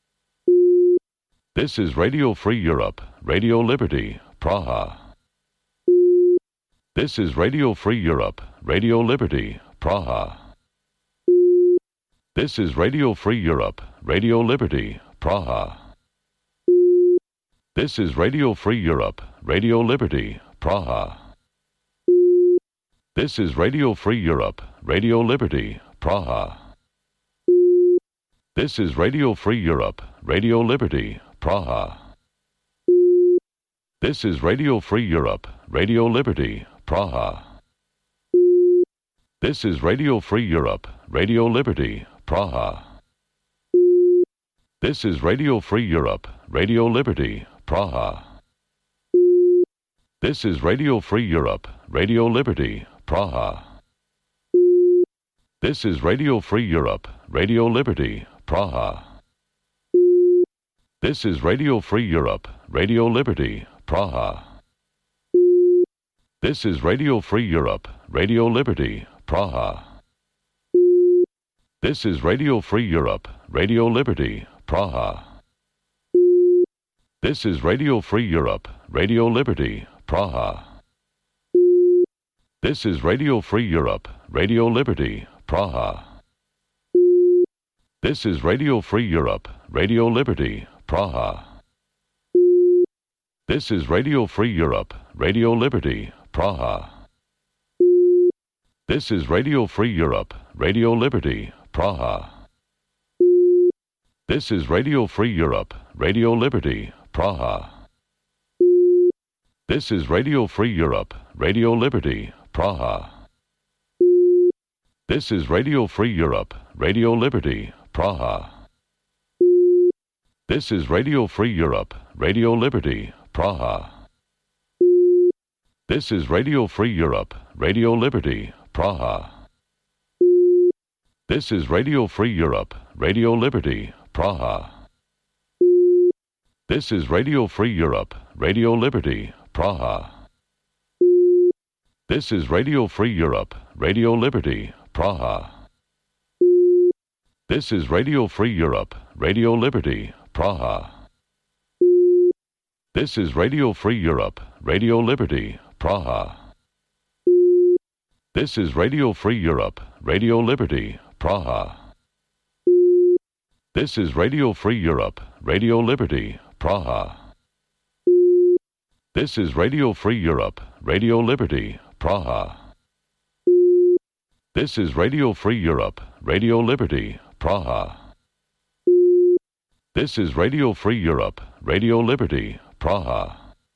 This is Radio Free Europe, Radio Liberty, Praha. This is Radio Free Europe, Radio Liberty, Praha. This is Radio Free Europe, Radio Liberty, Praha. This is Radio Free Europe, Radio Liberty, Praha. This is Radio Free Europe, Radio Liberty, Praha. This is Radio Free Europe, Radio Liberty, Praha. This is Radio Free Europe, Radio Liberty, Praha. This is Radio Free Europe, Radio Liberty, Praha. This is Radio Free Europe, Radio Liberty, Praha. This is Radio Free Europe, Radio Liberty, Praha. This is Radio Free Europe, Radio Liberty, Praha. This is Radio Free Europe, Radio Liberty, Praha. This is Radio Free Europe, Radio Liberty, Praha. This is Radio Free Europe, Radio Liberty, Praha. This is Radio Free Europe, Radio Liberty, Praha. This is Radio Free Europe, Radio Liberty, Praha. This is Radio Free Europe, Radio Liberty, Praha. This is Radio Free Europe, Radio Liberty, Praha. This is Radio Free Europe, Radio Liberty, Praha. This is Radio Free Europe, Radio Liberty, Praha. This is Radio Free Europe, Radio Liberty, Praha. This is Radio Free Europe, Radio Liberty, Praha. This is Radio Free Europe, Radio Liberty, Praha. This is Radio Free Europe, Radio Liberty, Praha. This is Radio Free Europe, Radio Liberty, Praha. This is Radio Free Europe, Radio Liberty, Praha. This is Radio Free Europe, Radio Liberty, Praha. This is Radio Free Europe, Radio Liberty, Praha. This is Radio Free Europe, Radio Liberty, Praha. This is Radio Free Europe, Radio Liberty, Praha. This is Radio Free Europe, Radio Liberty, Praha. This is Radio Free Europe, Radio Liberty, Praha. This is Radio Free Europe, Radio Liberty, Praha. This is Radio Free Europe, Radio Liberty, Praha.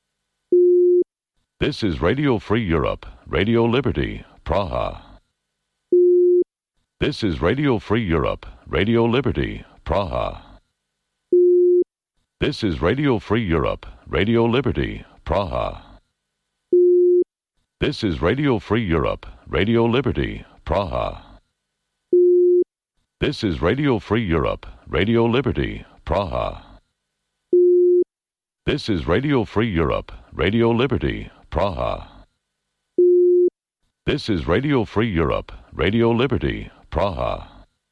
This is Radio Free Europe, Radio Liberty, Praha. This is Radio Free Europe, Radio Liberty, Praha. This is Radio Free Europe, Radio Liberty, Praha. This is Radio Free Europe, Radio Liberty, Praha. This is Radio Free Europe, Radio Liberty, Praha. This is Radio Free Europe, Radio Liberty, Praha. This is Radio Free Europe, Radio Liberty, Praha.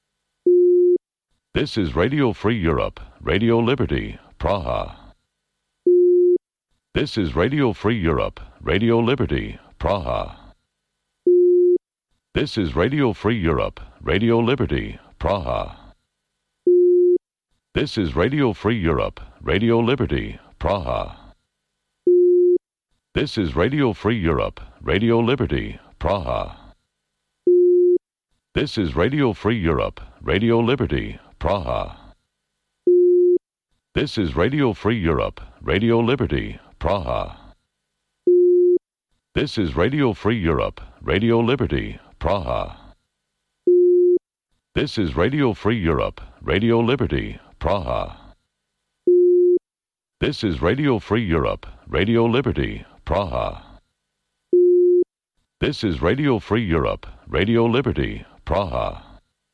This is Radio Free Europe, Radio Liberty, Praha. This is Radio Free Europe, Radio Liberty, Praha. This is Radio Free Europe, Radio Liberty, Praha. This is Radio Free Europe, Radio Liberty, Praha. This is Radio Free Europe, Radio Liberty, Praha. This is Radio Free Europe, Radio Liberty, Praha. This is Radio Free Europe, Radio Liberty, Praha. This is Radio Free Europe, Radio Liberty, Praha. This is Radio Free Europe, Radio Liberty, Praha. This is Radio Free Europe, Radio Liberty, Praha. This is Radio Free Europe, Radio Liberty, Praha.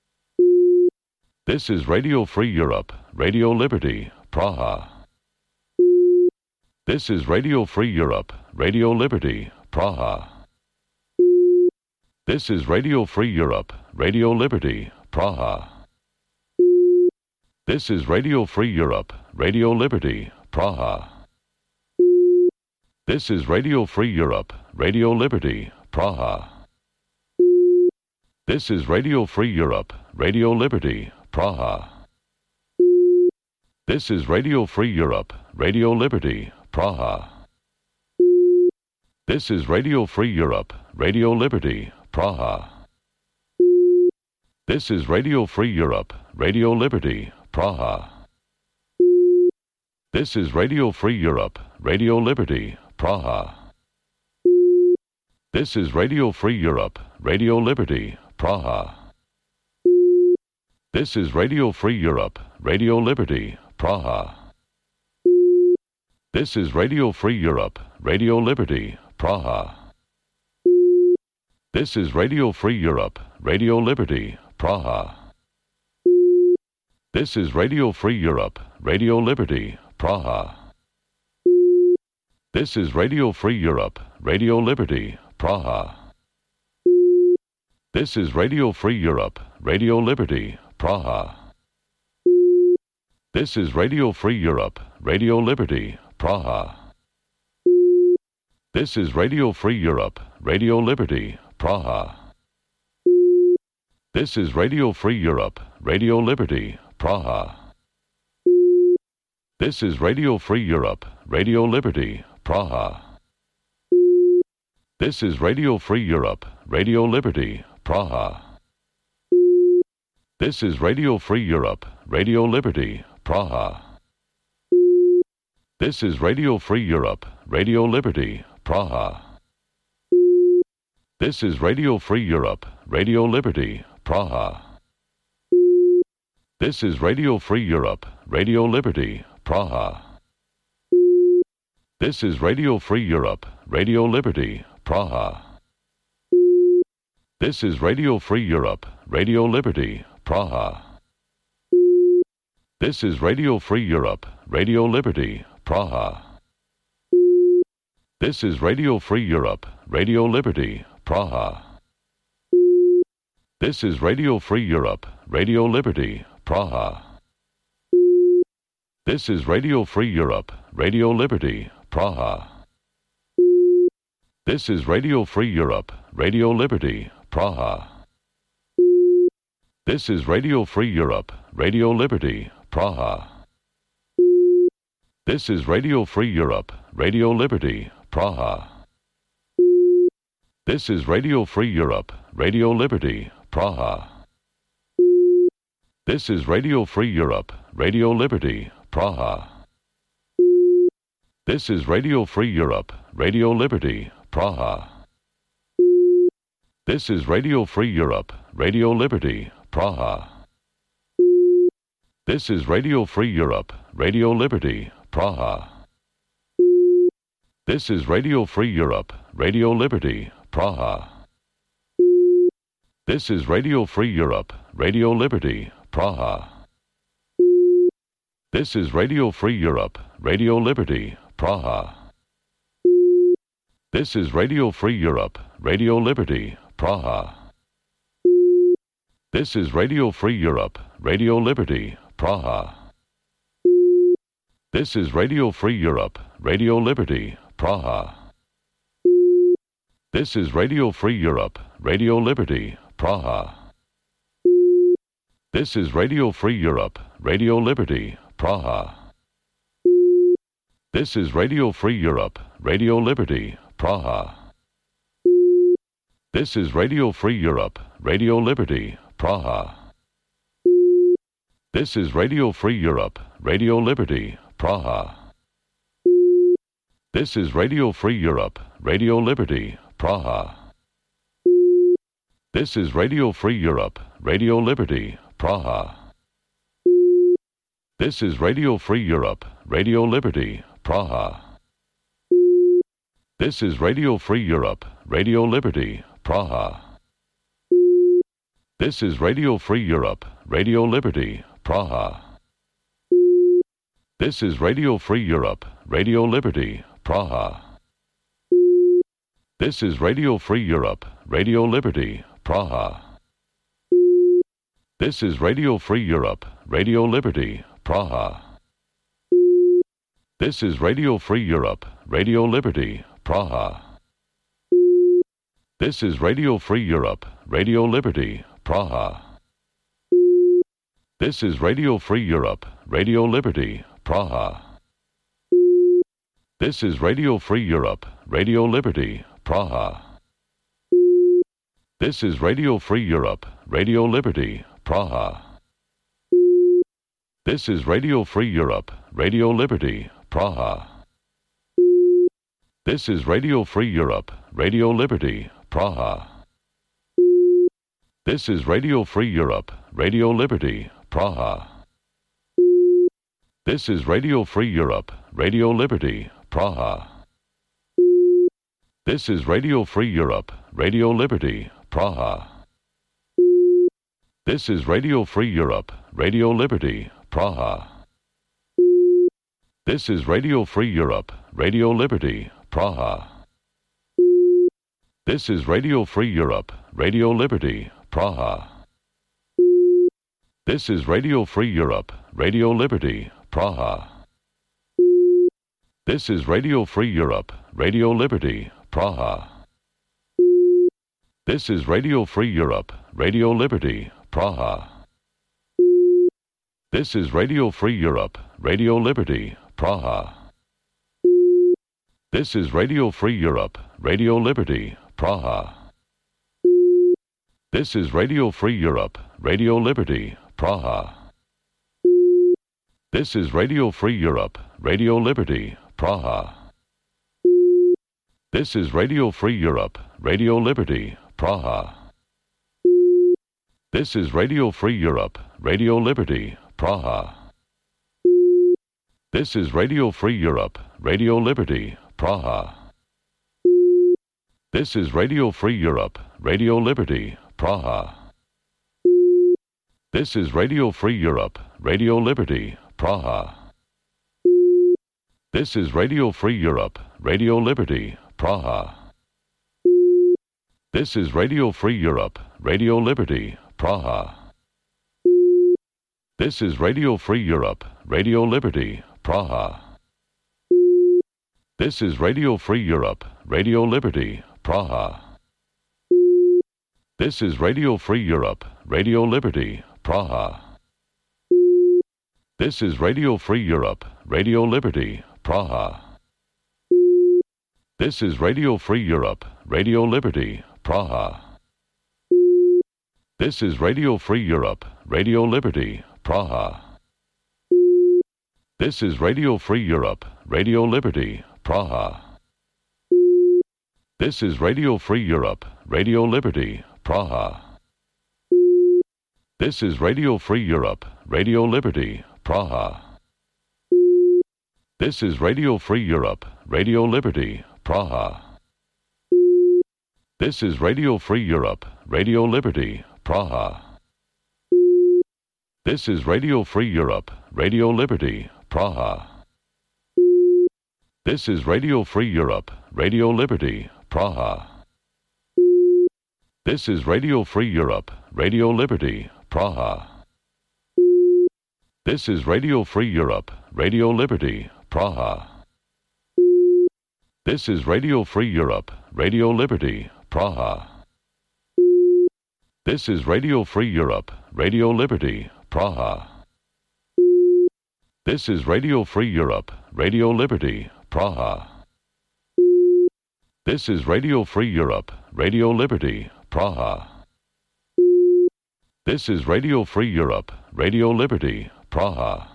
This is Radio Free Europe, Radio Liberty, Praha. This is Radio Free Europe, Radio Liberty, Praha. This is Radio Free Europe, Radio Liberty, Praha. This is Radio Free Europe, Radio Liberty, Praha. This is Radio Free Europe, Radio Liberty, Praha. This is Radio Free Europe, Radio Liberty, Praha. This is Radio Free Europe, Radio Liberty, Praha. This is Radio Free Europe, Radio Liberty, Praha. This is Radio Free Europe, Radio Liberty, Praha. This is Radio Free Europe, Radio Liberty, Praha. This is Radio Free Europe, Radio Liberty, Praha. This is Radio Free Europe, Radio Liberty, Praha. This is Radio Free Europe, Radio Liberty, Praha. This is Radio Free Europe, Radio Liberty, Praha. This is Radio Free Europe, Radio Liberty, Praha. This is Radio Free Europe, Radio Liberty, Praha. This is Radio Free Europe, Radio Liberty, Praha. This is Radio Free Europe, Radio Liberty, Praha. This is Radio Free Europe, Radio Liberty, Praha. This is Radio Free Europe, Radio Liberty, Praha. This is Radio Free Europe, Radio Liberty, Praha. This is Radio Free Europe, Radio Liberty, Praha. This is Radio Free Europe, Radio Liberty, Praha. This is Radio Free Europe, Radio Liberty, Praha. This is Radio Free Europe, Radio Liberty, Praha. This is Radio Free Europe, Radio Liberty, Praha. This is Radio Free Europe, Radio Liberty, Praha. This is Radio Free Europe, Radio Liberty, Praha. This is Radio Free Europe, Radio Liberty, Praha. This is Radio Free Europe, Radio Liberty, Praha. This is Radio Free Europe, Radio Liberty, Praha. This is Radio Free Europe, Radio Liberty, Praha. This is Radio Free Europe, Radio Liberty, Praha. This is Radio Free Europe, Radio Liberty, Praha. This is Radio Free Europe, Radio Liberty, Praha. This is Radio Free Europe, Radio Liberty, Praha. This is Radio Free Europe, Radio Liberty, Praha. This is Radio Free Europe, Radio Liberty, Praha. This is Radio Free Europe, Radio Liberty, Praha. This is Radio Free Europe, Radio Liberty, Praha. This is Radio Free Europe, Radio Liberty, Praha. This is Radio Free Europe, Radio Liberty, Praha. This is Radio Free Europe, Radio Liberty, Praha. This is Radio Free Europe, Radio Liberty, Praha. This is Radio Free Europe, Radio Liberty, Praha. This is Radio Free Europe, Radio Liberty, Praha. This is Radio Free Europe, Radio Liberty, Praha. This is Radio Free Europe, Radio Liberty, Praha. This is Radio Free Europe, Radio Liberty, Praha. This is Radio Free Europe, Radio Liberty, Praha. This is Radio Free Europe, Radio Liberty, Praha. This is Radio Free Europe, Radio Liberty, Praha. This is Radio Free Europe, Radio Liberty, Praha. This is Radio Free Europe, Radio Liberty, Praha. This is Radio Free Europe, Radio Liberty, Praha. This is Radio Free Europe, Radio Liberty, Praha. This is Radio Free Europe, Radio Liberty, Praha. This is Radio Free Europe, Radio Liberty, Praha. This is Radio Free Europe, Radio Liberty, Praha. This is Radio Free Europe, Radio Liberty, Praha. This is Radio Free Europe, Radio Liberty, Praha. This is Radio Free Europe, Radio Liberty, Praha. This is Radio Free Europe, Radio Liberty, Praha. This is Radio Free Europe, Radio Liberty, Praha. This is Radio Free Europe, Radio Liberty, Praha. This is Radio Free Europe, Radio Liberty, Praha. This is Radio Free Europe, Radio Liberty, Praha. This is Radio Free Europe, Radio Liberty, Praha. This is Radio Free Europe, Radio Liberty, Praha. This is Radio Free Europe, Radio Liberty, Praha. This is Radio Free Europe, Radio Liberty, Praha. This is Radio Free Europe, Radio Liberty, Praha. This is Radio Free Europe, Radio Liberty, Praha. This is Radio Free Europe, Radio Liberty, Praha. This is Radio Free Europe, Radio Liberty, Praha. This is Radio Free Europe, Radio Liberty, Praha. This is Radio Free Europe, Radio Liberty, Praha. This is Radio Free Europe, Radio Liberty, Praha. This is Radio Free Europe, Radio Liberty, Praha. This is Radio Free Europe, Radio Liberty, Praha. This is Radio Free Europe, Radio Liberty, Praha. This is Radio Free Europe, Radio Liberty, Praha. This is Radio Free Europe, Radio Liberty, Praha. This is Radio Free Europe, Radio Liberty, Praha. This is Radio Free Europe, Radio Liberty, Praha. This is Radio Free Europe, Radio Liberty, Praha. This is Radio Free Europe, Radio Liberty, Praha. This is Radio Free Europe, Radio Liberty, Praha. This is Radio Free Europe, Radio Liberty, Praha. This is Radio Free Europe, Radio Liberty, Praha. This is Radio Free Europe, Radio Liberty, Praha. This is Radio Free Europe, Radio Liberty, Praha. This is Radio Free Europe, Radio Liberty, Praha. This is Radio Free Europe, Radio Liberty, Praha. This is Radio Free Europe, Radio Liberty, Praha. This is Radio Free Europe, Radio Liberty, Praha. This is Radio Free Europe, Radio Liberty, Praha. This is Radio Free Europe, Radio Liberty, Praha. This is Radio Free Europe, Radio Liberty, Praha. This is Radio Free Europe, Radio Liberty, Praha. This is Radio Free Europe, Radio Liberty, Praha. This is Radio Free Europe, Radio Liberty, Praha. This is Radio Free Europe, Radio Liberty, Praha. This is Radio Free Europe, Radio Liberty, Praha. This is Radio Free Europe, Radio Liberty, Praha. This is Radio Free Europe, Radio Liberty, Praha.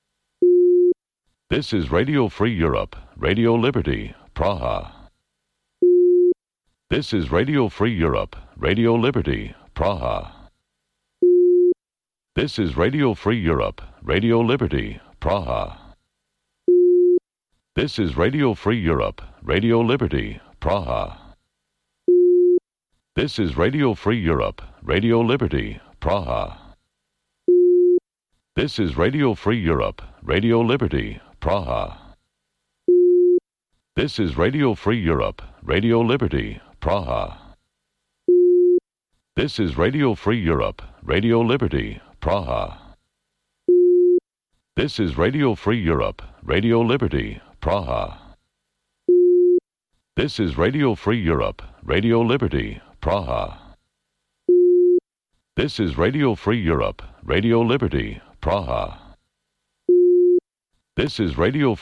This is Radio Free Europe, Radio Liberty, Praha. This is Radio Free Europe, Radio Liberty, Praha. This is Radio Free Europe, Radio Liberty, Praha. This is Radio Free Europe, Radio Liberty, Praha. This is Radio Free Europe, Radio Liberty, Praha. This is Radio Free Europe, Radio Liberty, Praha. This is Radio Free Europe, Radio Liberty, Praha. This is Radio Free Europe, Radio Liberty, Praha. This is Radio Free Europe, Radio Liberty, Praha. This is Radio Free Europe, Radio Liberty, Praha. This is Radio Free Europe, Radio Liberty, Praha. This is Radio